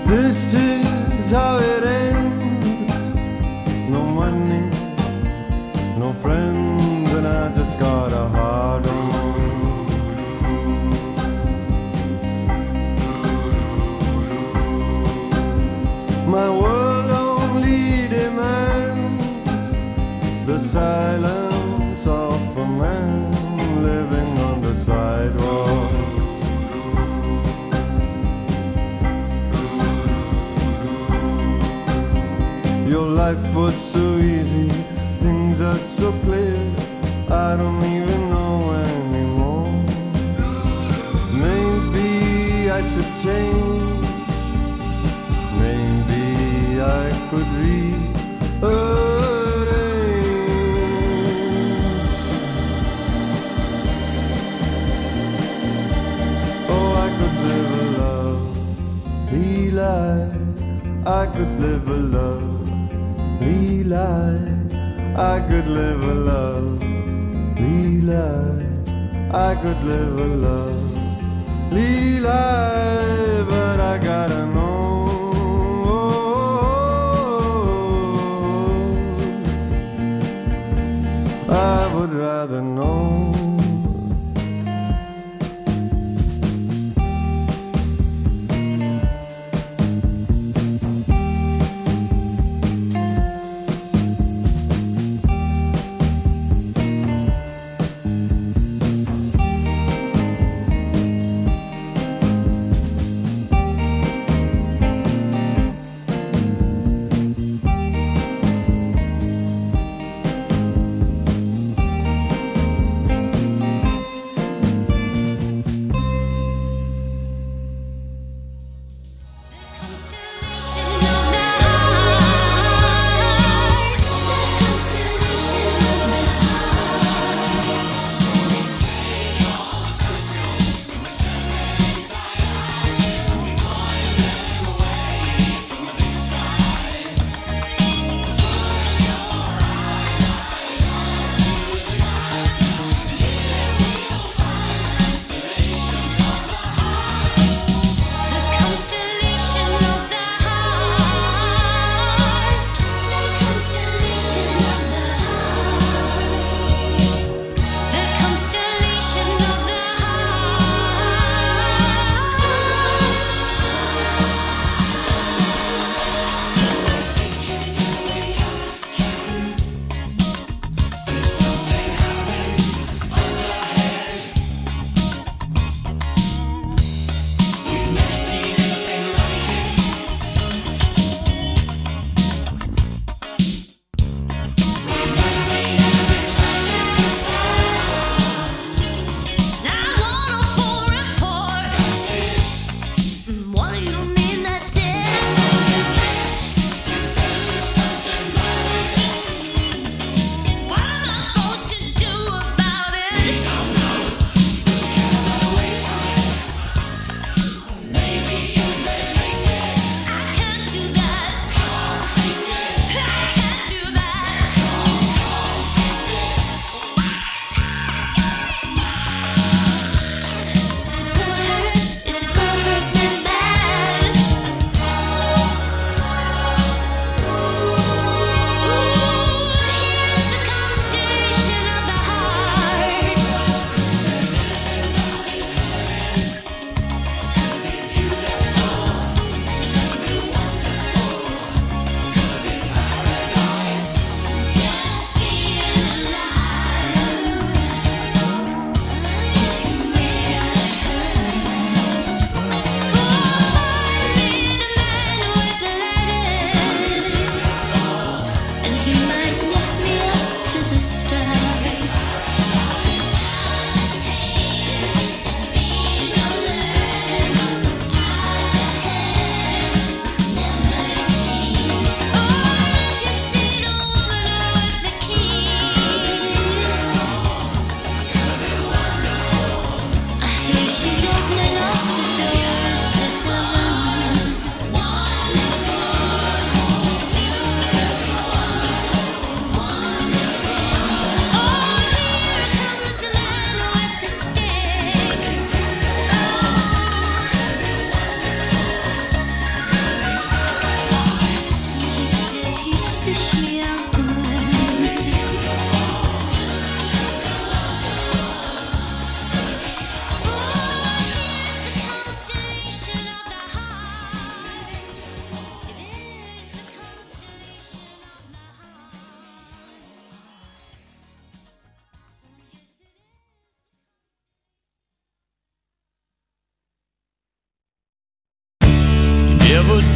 This is how it ends. No money, no friends, and I just got a hard on. My world only demands the silence of a man living on the sidewalk. Your life was so easy, things are so clear, I don't even know anymore. Maybe I should change, maybe I could rearrange. Oh, I could live a lovely life, I could live a lovely life, I could live a lovely life, I could live a lovely life, but I gotta know I would rather know.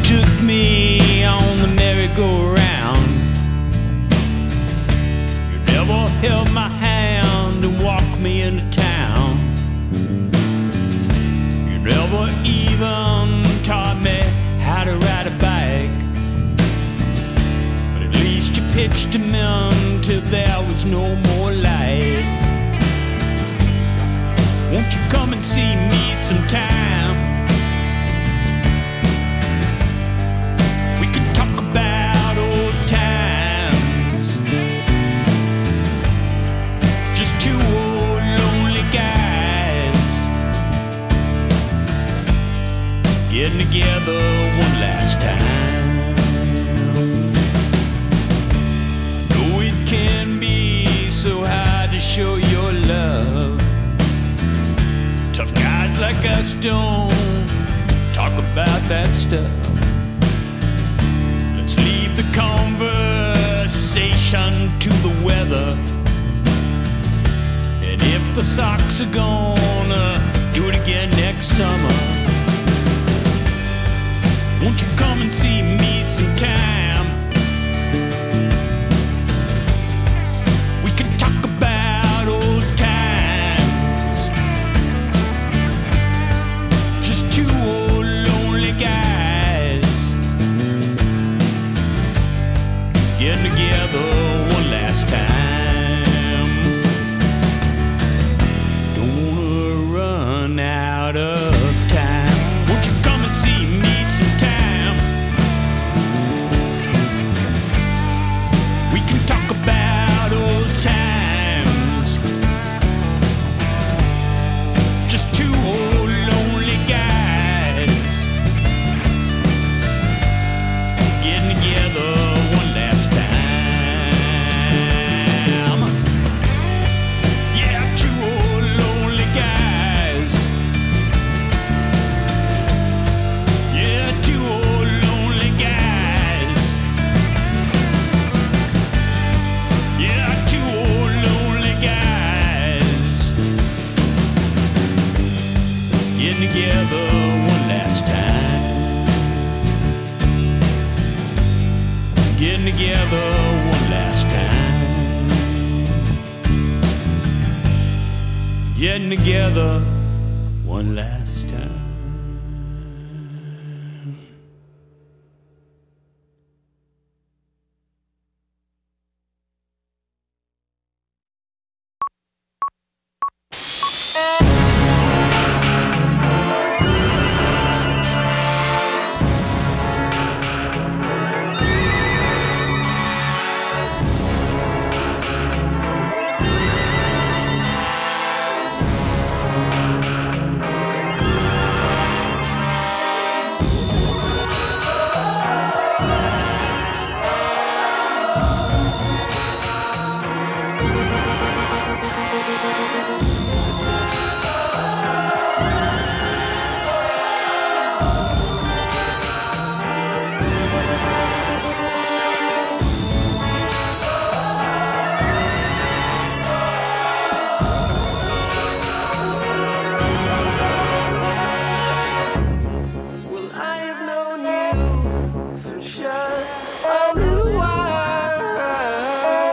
took me on the merry-go-round. You never held my hand and walked me into town. You never even taught me how to ride a bike, but at least you pitched him in till there was no more light. Won't you come and see me sometime? We can talk about old times. Just two old lonely guys getting together one last time. Know it can be so hard to show your love. Tough guys like us don't talk about that stuff. Let's leave the conversation to the weather. And if the Sox are gonna do it again next summer, won't you come and see me sometime? We can talk about old times. Just two old lonely guys getting together one last time. Don't wanna run out of time. Won't you come and see me sometime? We can talk about old times. Just two old lonely guys getting together one last time. Yeah, two old lonely guys. Yeah, two old lonely guys. Yeah, two old lonely guys getting together one last time. Getting together one last time. Getting together one last time. Well, I have known you for just a little while,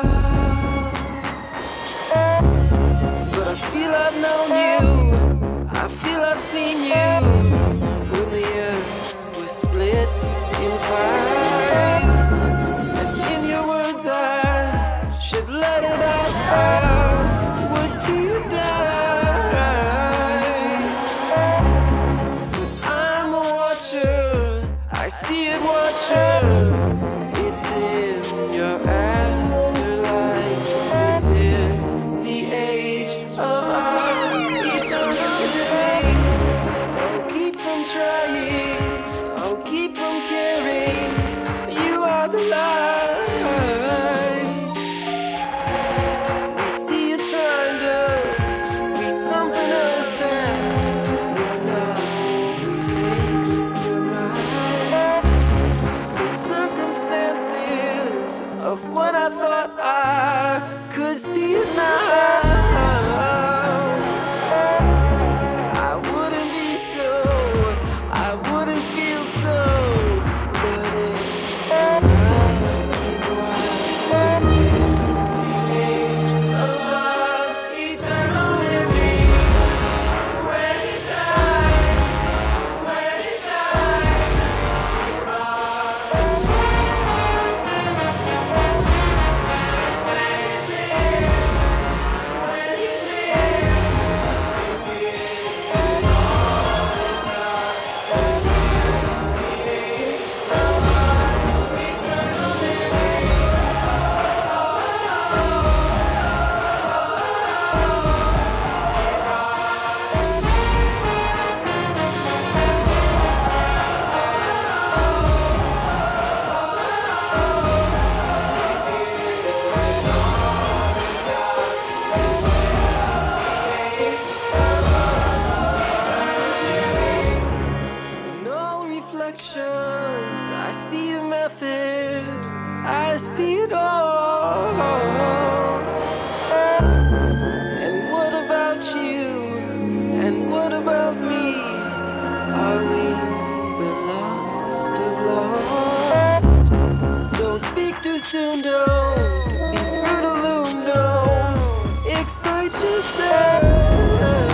but I feel I've known you, I feel I've seen you when the earth was split in fives. And in your words I should let it out, I would see you die. I'm a watcher, I see it, watcher. It's in your afterlife. This is the age of our eternal dreams. I'll keep from trying, I'll keep from caring. You are the light. We see you trying to be something else that you're not. We think you're nice. The circumstances of reflections, I see a method, I see it all. And what about you? And what about me? Are we the lost of lost? Don't speak too soon, don't be Fruit of the Loom, don't excite yourself.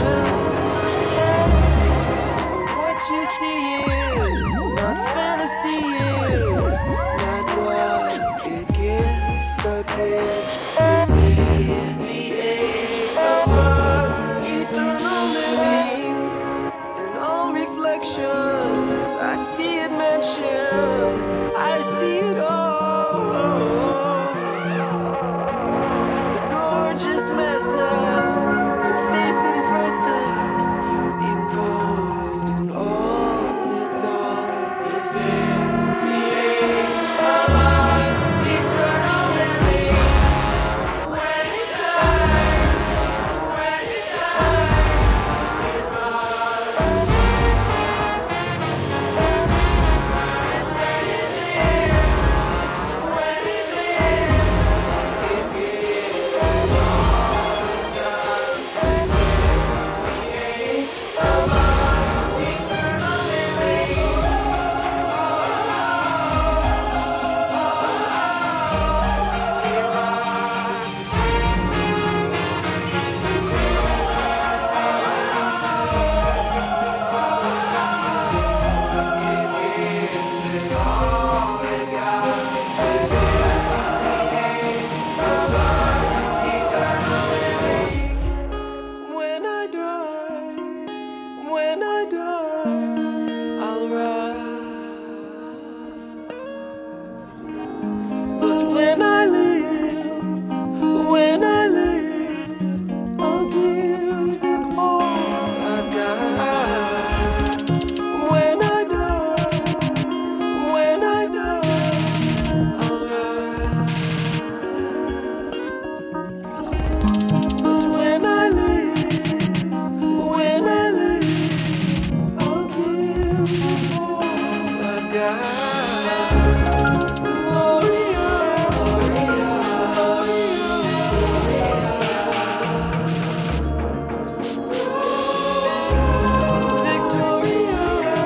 What you see is not fantasy, is not what it gives, but gives. This is the age of us, eternal living, and all reflections. I see it mentioned, I see it all. The gorgeous mess up, your face impressed us, imposed in all its all. This is the age of us, eternal living. When it dies, when it dies, it runs. And when it lives, when it lives, it gives all it does. This is the age of us, eternal living. When I die, when I die, I'll rise. But when I live, I'll give it all I've got. When I die, I'll rise. But when I live, I'll give it all I've got. Gloria, Gloria, Victoria,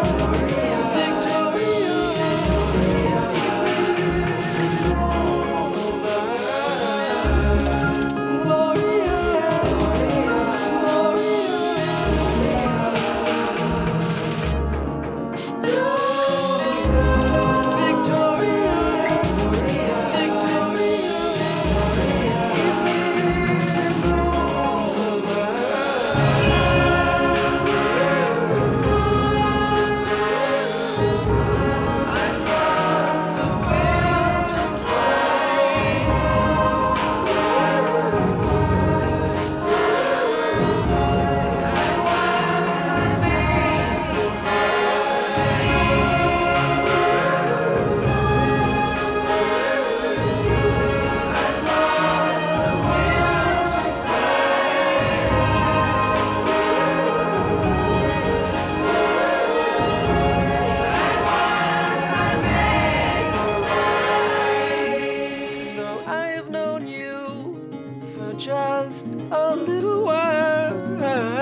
though I have known you for just a little while,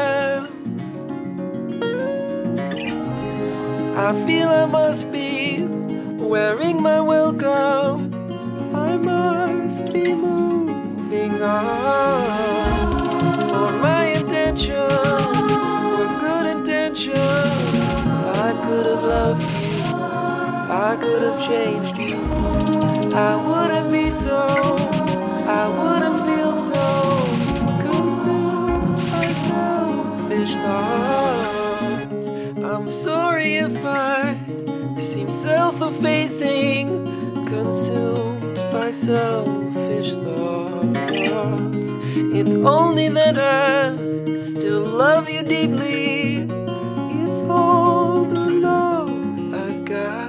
I feel I must be wearing my welcome. I must be moving on. For my intentions were good intentions. I could have loved you, I could have changed you. I wouldn't be so, I wouldn't feel so consumed by selfish thoughts. I'm sorry if I seem self-effacing, consumed by selfish thoughts. It's only that I still love you deeply. It's all the love I've got.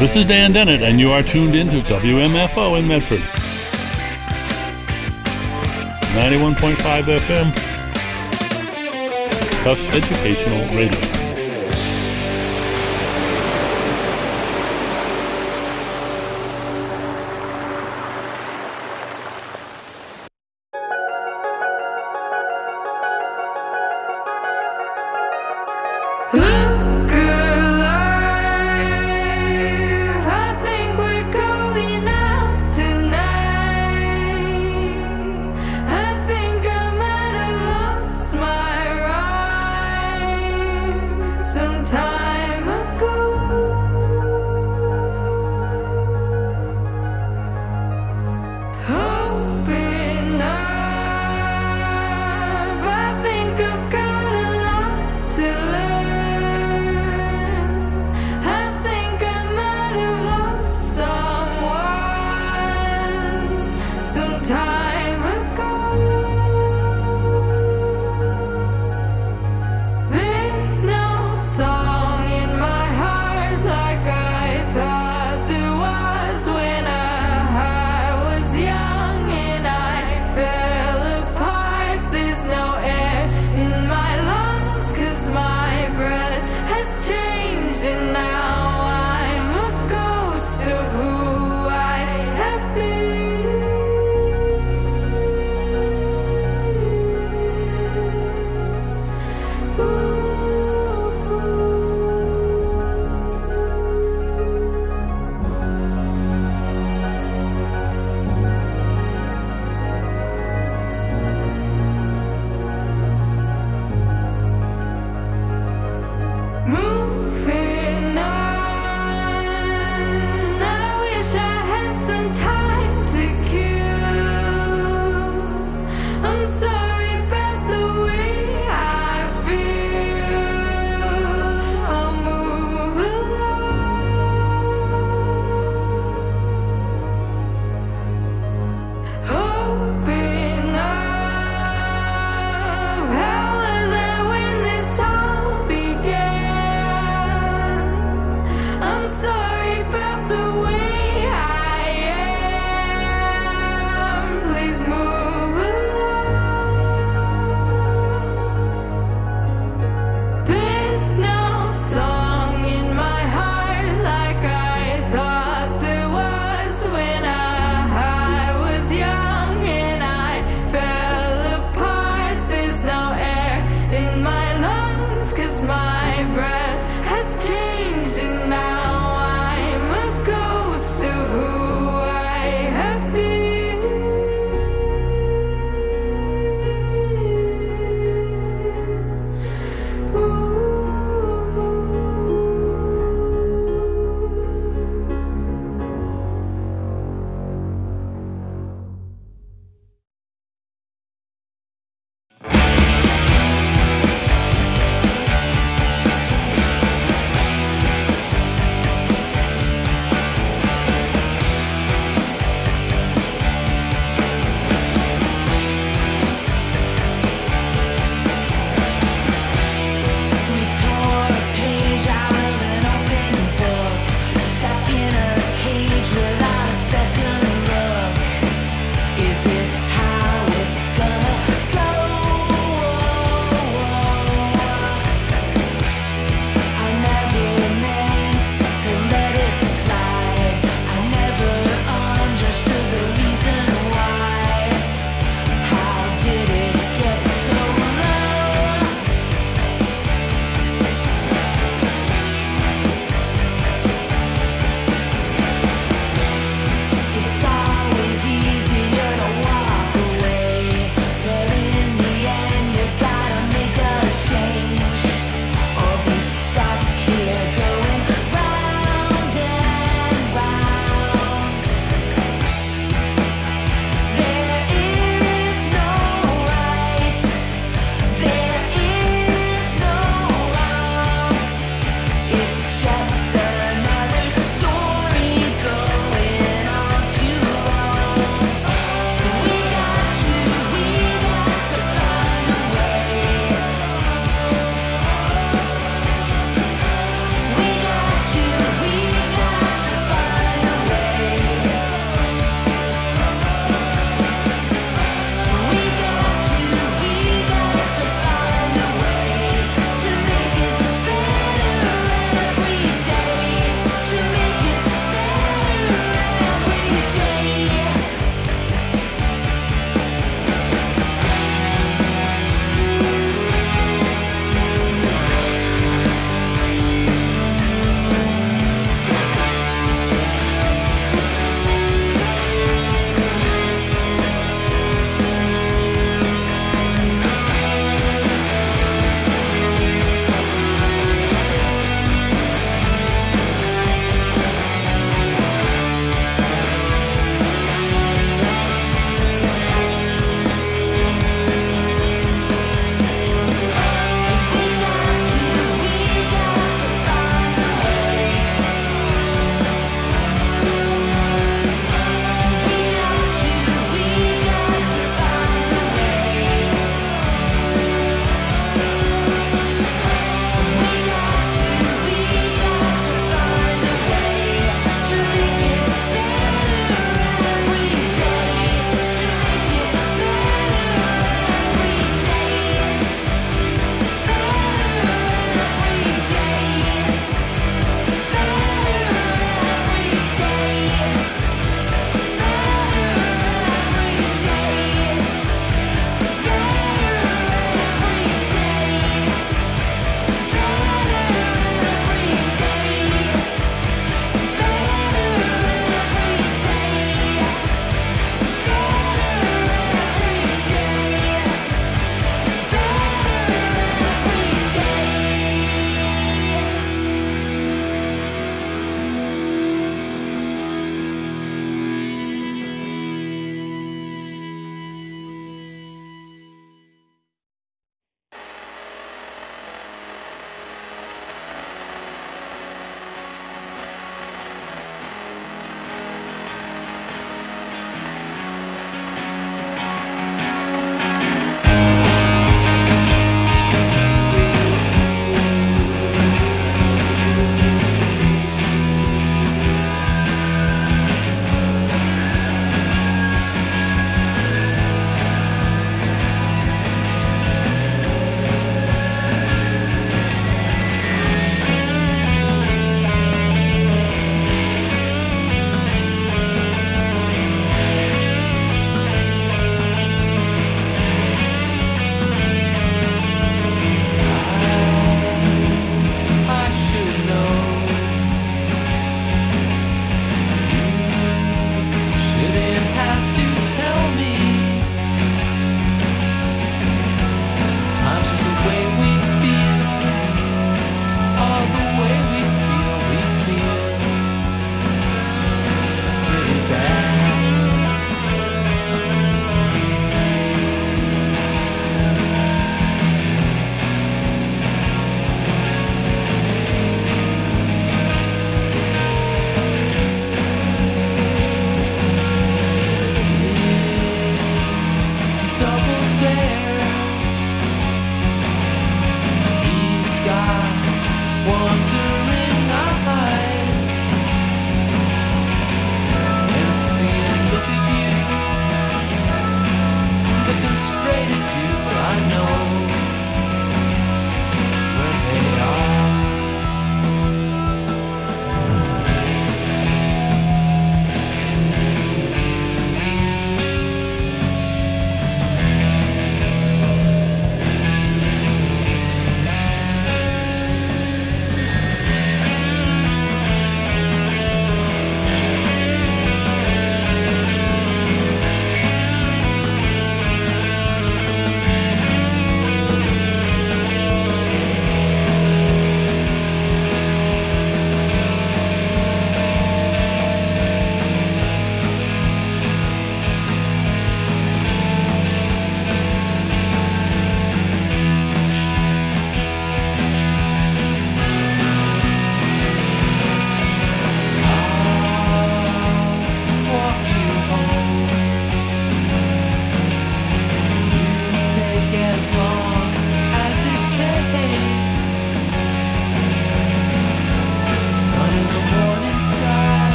This is Dan Dennett, and you are tuned into WMFO in Medford. 91.5 FM. Tufts Educational Radio. I think I might have lost my rhyme.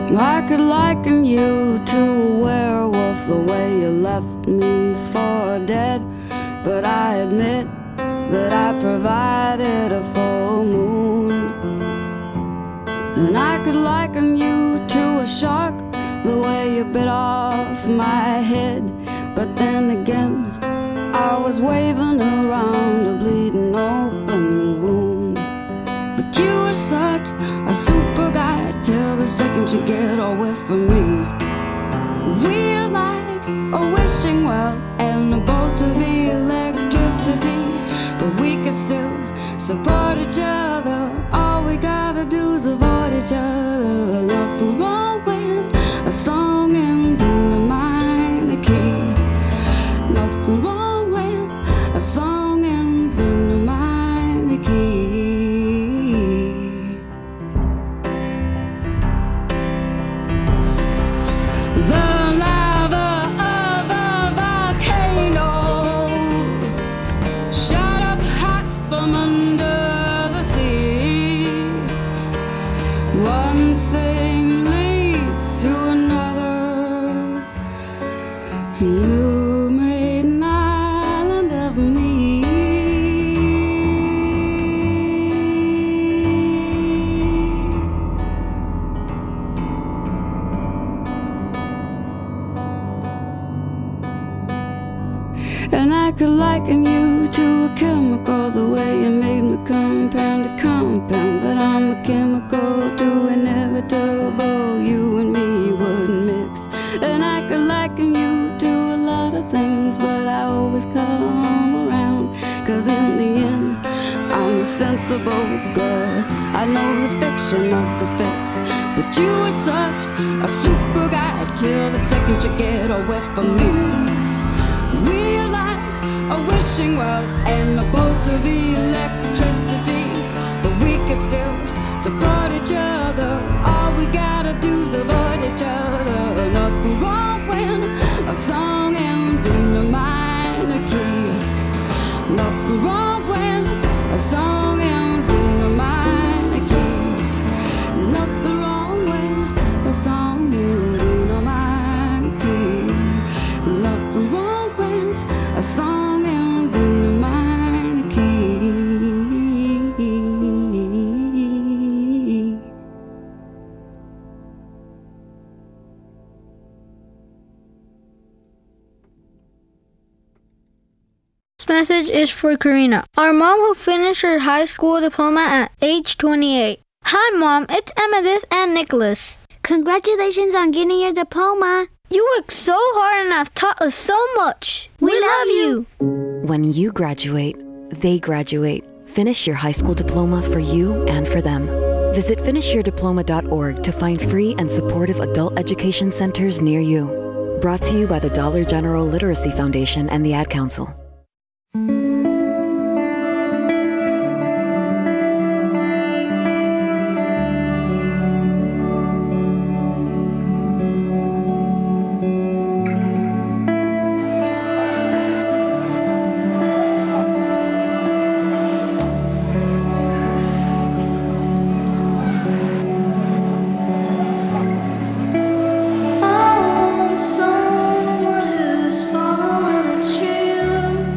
I could liken you to a werewolf, the way you left me for dead. But I admit that I provided a full moon. And I could liken you to a shark, the way you bit off my head. But then again, I was waving around a bleeding open wound. But you were such a super guy till the second you get away from me. We're like a wishing well and a bolt of electricity, but we can still support each other. All we gotta do is avoid each other. Nothing wrong with a song ends in a minor key. Nothing wrong with a song ends in a minor key. The lava of a volcano shot up hot from under the sea. One thing leads to another. You made an island of me. And I could liken you to a chemical, the way you made me compound to compound. But I'm a chemical too inevitable, you and me wouldn't mix. And I could liken you to a lot of things, but I always come around. Cause in the end, I'm a sensible girl. I know the fiction of the fix. But you were such a super guy till the second you get away from me. We're like a wishing well and a bolt of electricity, but we can still support each other. All we gotta do is avoid each other. Nothing wrong when a song ends in a minor key. Nothing wrong when a song ends in a minor key. Nothing wrong when a song ends in a minor key. Nothing wrong when a song ends in a minor key. This message is for Karina, our mom who finished her high school diploma at age 28. Hi Mom, it's Emmettith and Nicholas. Congratulations on getting your diploma. You worked so hard and have taught us so much. We love you. When you graduate, they graduate. Finish your high school diploma for you and for them. Visit finishyourdiploma.org to find free and supportive adult education centers near you. Brought to you by the Dollar General Literacy Foundation and the Ad Council. Someone who's following a trail.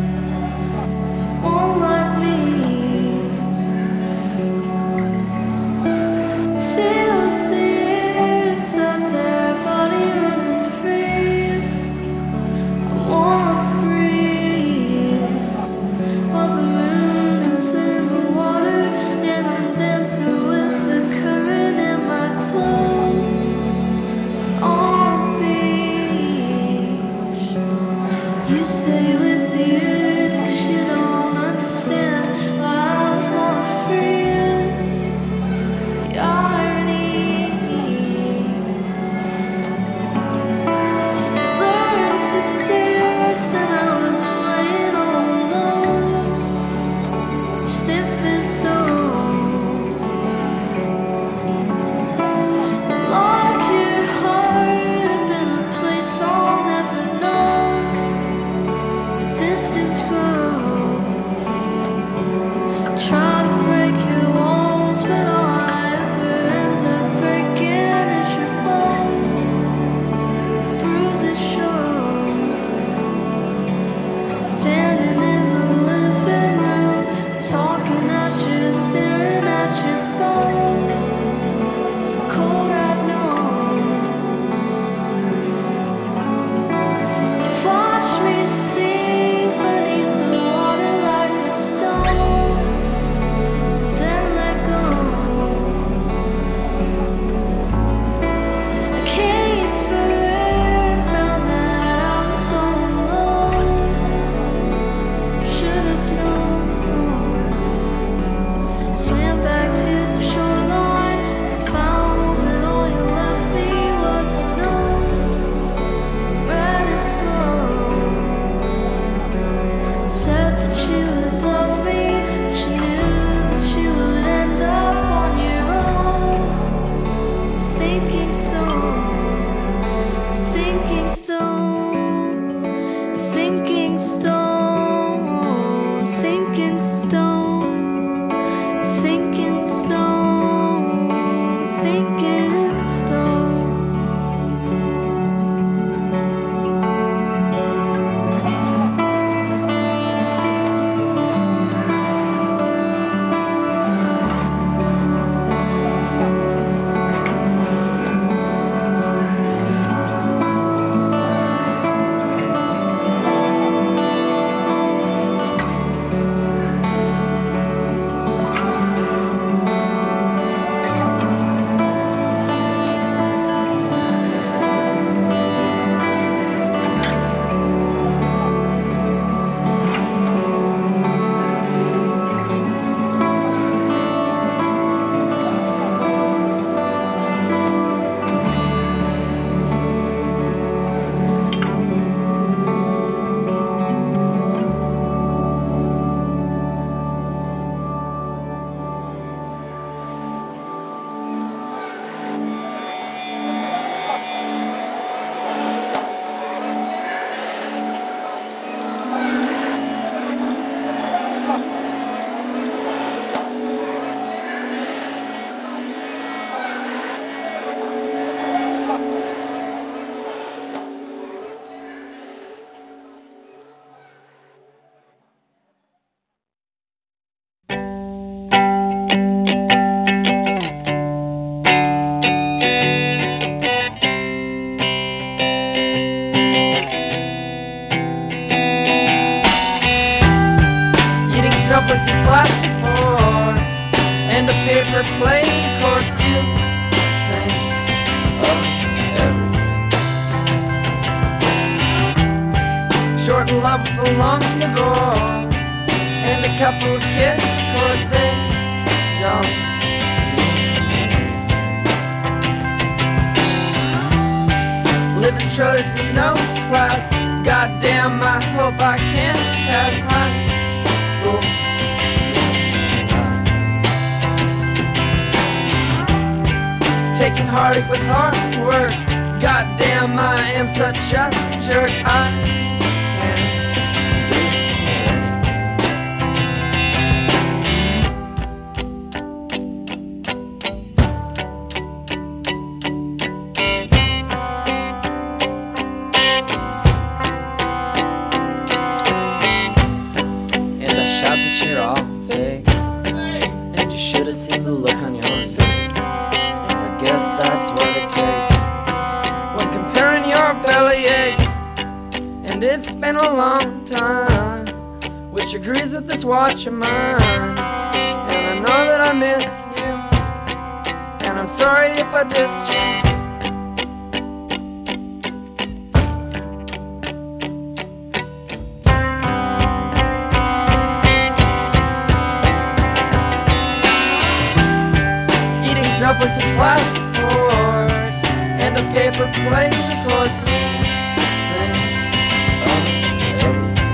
snowflakes and plastic forks and a paper plate. Of course you think of everything. Short love with a long divorce and a couple of kids. Of course they don't live in trailers with no class. Goddamn, I hope I can pass high school. Taking heartache with hard work. Goddamn, I am such a jerk. I can't do And I shout that you're all fake, and you should have seen the look on your face. Guess that's what it takes when comparing your belly aches. And it's been a long time, which agrees with this watch of mine. And I know that I miss you, and I'm sorry if I dissed you. Eating snowflakes and plastic forks and a paper plate. Of course you think of everything.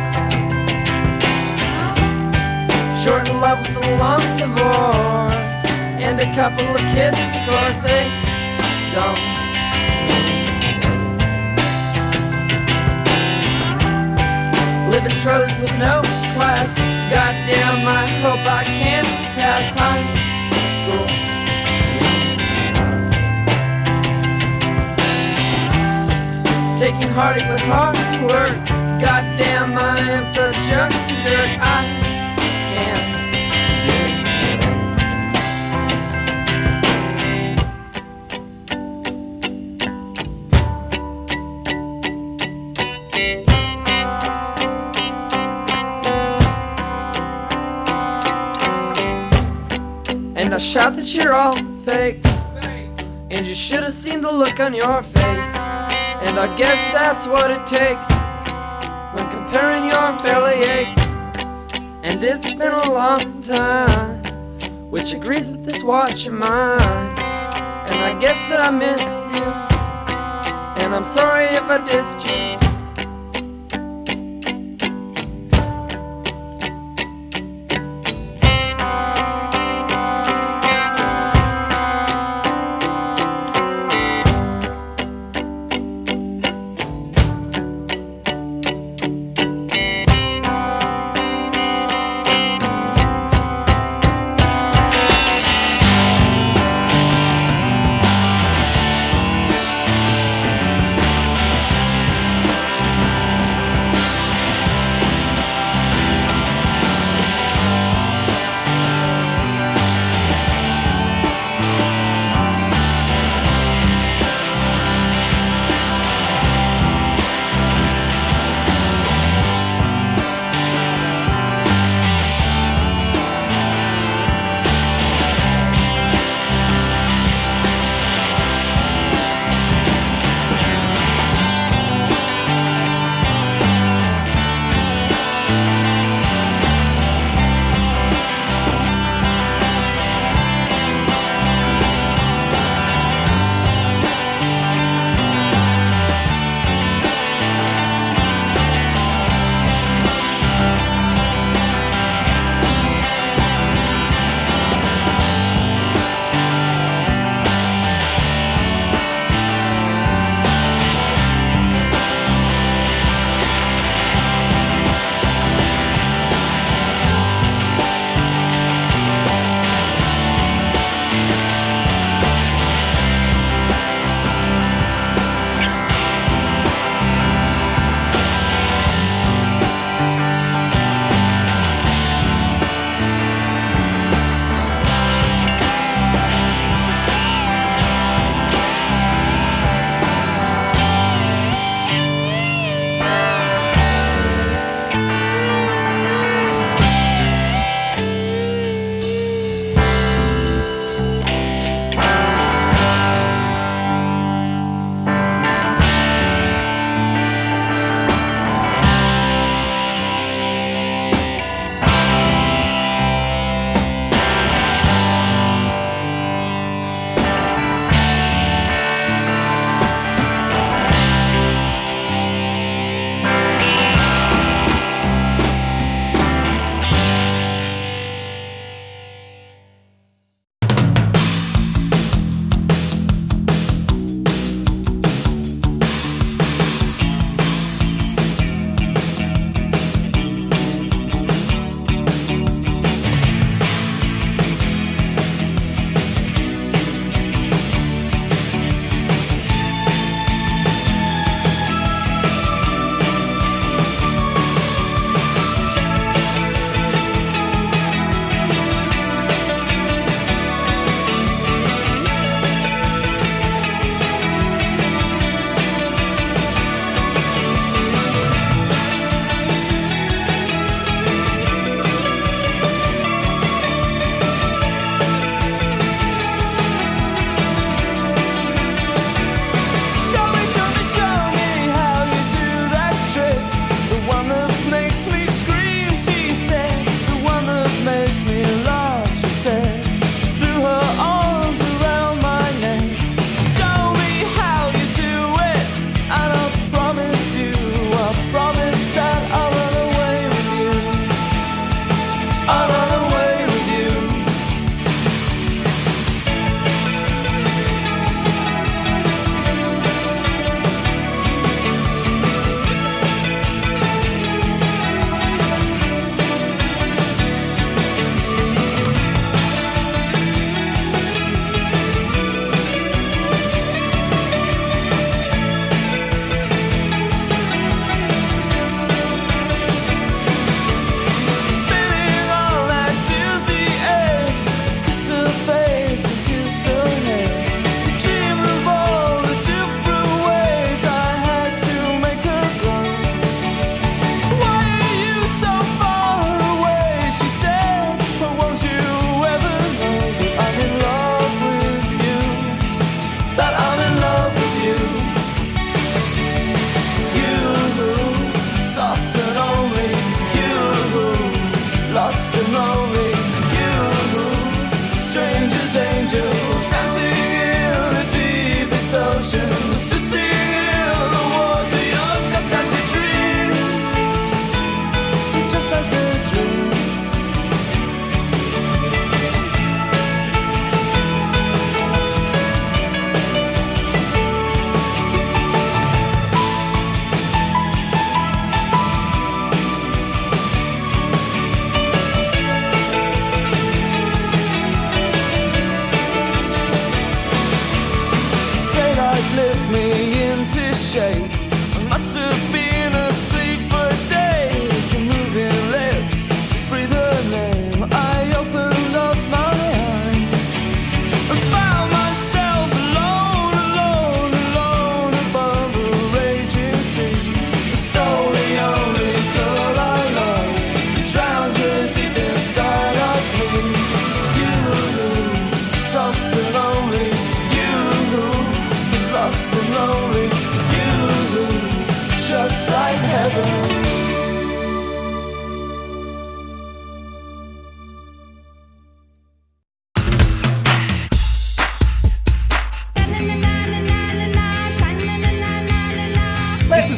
Short in love with a long divorce and a couple of kids. Of course they don't mean anything. Live in trailers with no class. Goddamn, I hope I can pass high school. Taking heartache with hard work. Goddamn, I am such a jerk. I can't do anything. And I shout that you're all fake, and you should have seen the look on your face. And I guess that's what it takes when comparing your belly aches. And it's been a long time, which agrees with this watch of mine. And I guess that I miss you, and I'm sorry if I dissed you.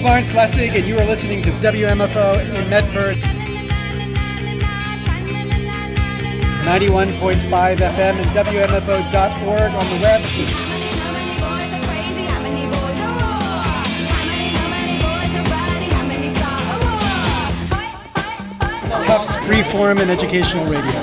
Lawrence Lessig, and you are listening to WMFO in Medford. 91.5 FM and WMFO.org on the web. Tufts Freeform and Educational Radio.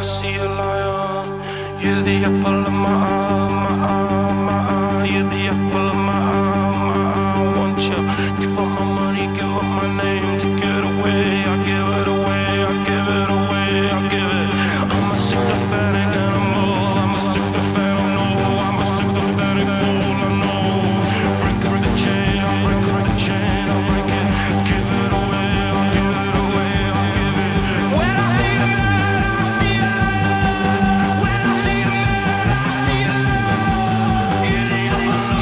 see a lion. You're the apple of my eye, you're the apple of my eye. Want you? Give up my money, give up my name, take it away. I give it away, I give it away, I give it. I'm a sycophantic animal, I'm a sycophantic, no, I'm a sycophantic fool, I know. Break the chain, I break the chain, I break it. Give it away, I give it away, I give it. When I see a man, I see a lion. When I see a man, I see a lion. You're the apple of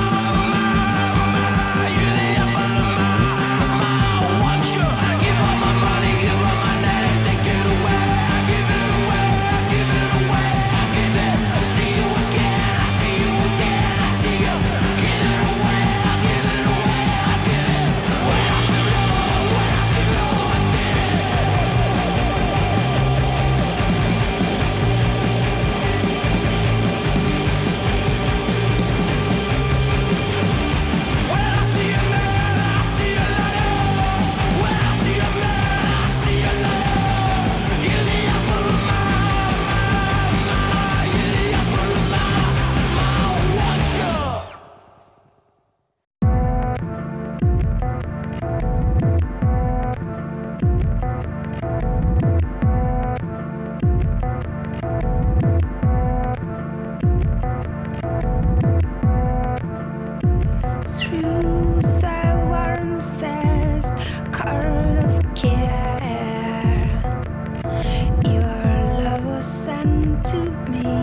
my, you're the apple of my. Want you? Give up my money, give up my name, take it away. I give it away, I give it away, I give it. See you again, I see you again, I see you. Give it away, I give it away, I give it. When I feel low, when I feel low, I feel it. When I see a man, I see a lion. When I see a man, I see a lion. You're the apple of my, you're the apple of my. Want you? Through the warmest curl of care, your love was sent to me.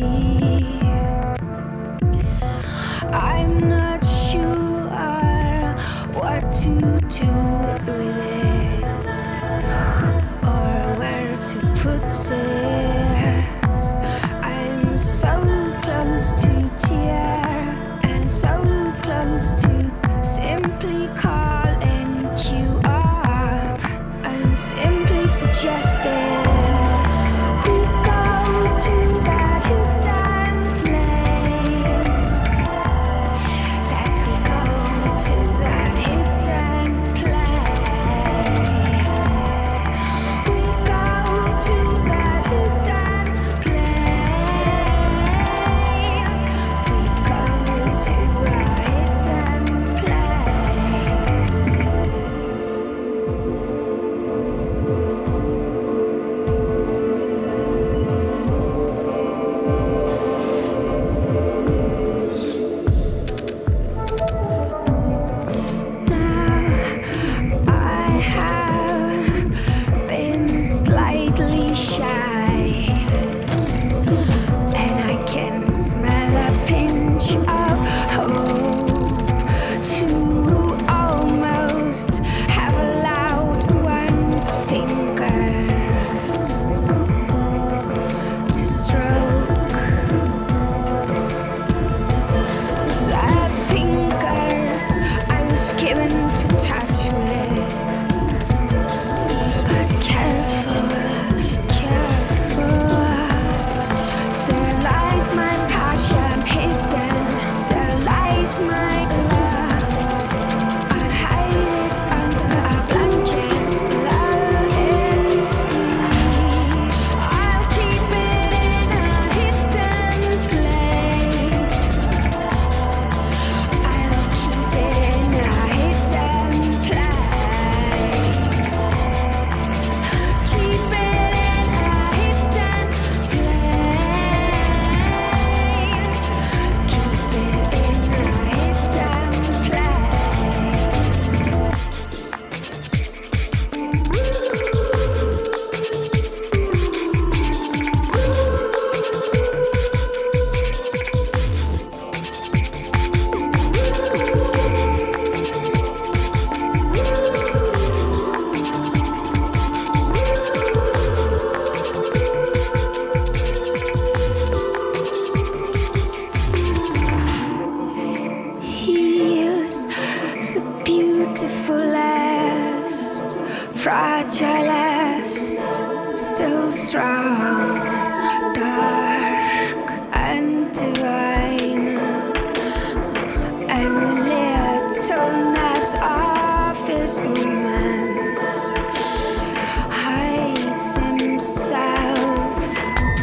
I'm not sure what to do with it or where to put it. I'm so close to tear and so close to simply calling you up and simply suggesting we go to that hidden place. That we go to that hidden place. We go to that hidden place. We go to a hidden place. I have been slightly shy, and I can smell a pinch of hope to almost have allowed one's fingers to stroke the fingers I was given to touch with. But careful, careful. There lies my passion hidden. There lies my love. I'll hide it under a blanket, lull it to sleep. I'll keep it in a hidden place. I'll keep it in a hidden place. Keep it in a hidden place. Keep it in a hidden He is the beautifulest, fragilest, still strong, dark and divine, and the littleness of his movements hides himself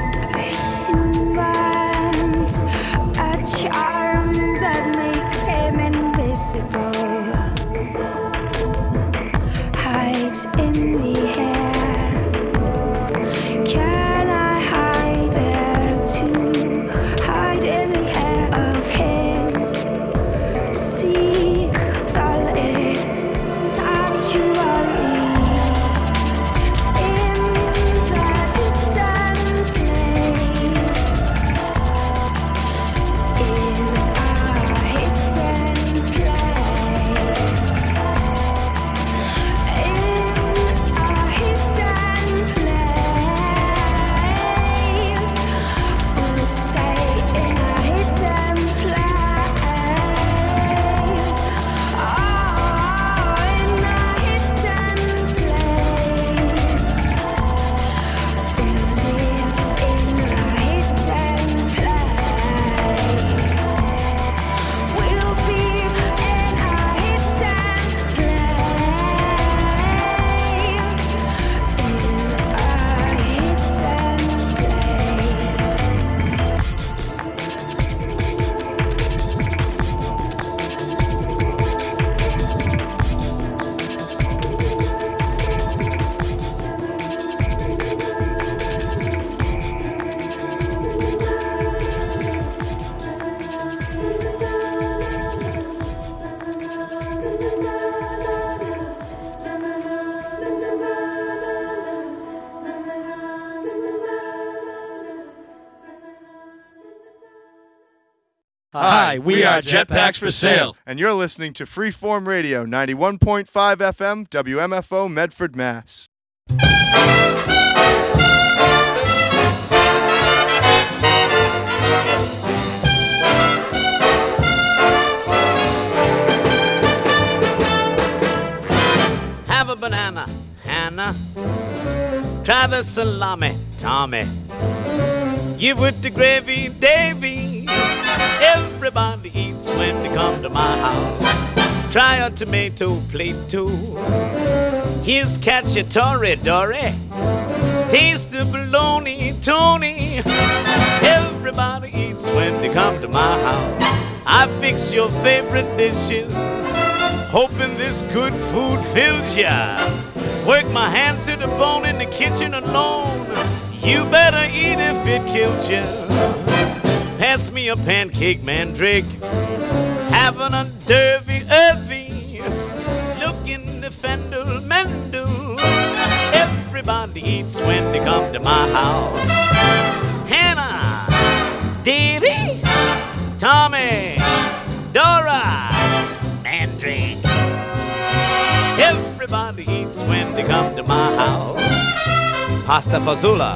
Hi, we are Jetpacks for Sale. And you're listening to Freeform Radio, 91.5 FM, WMFO, Medford, Mass. Have a banana, Hannah. Try the salami, Tommy. Give with the gravy, Davy. Everybody eats when they come to my house. Try a tomato plate too. Here's cacciatore, Dory. Taste the bologna, Tony. Everybody eats when they come to my house. I fix your favorite dishes, hoping this good food fills ya. Work my hands to the bone in the kitchen alone. You better eat if it kills ya. Pass me a pancake, Mandrake. Having a derby-irvy. Look in the fendel, Mendel. Everybody eats when they come to my house. Hannah, Davy, Tommy, Dora, Mandrake. Everybody eats when they come to my house. Pasta fazola,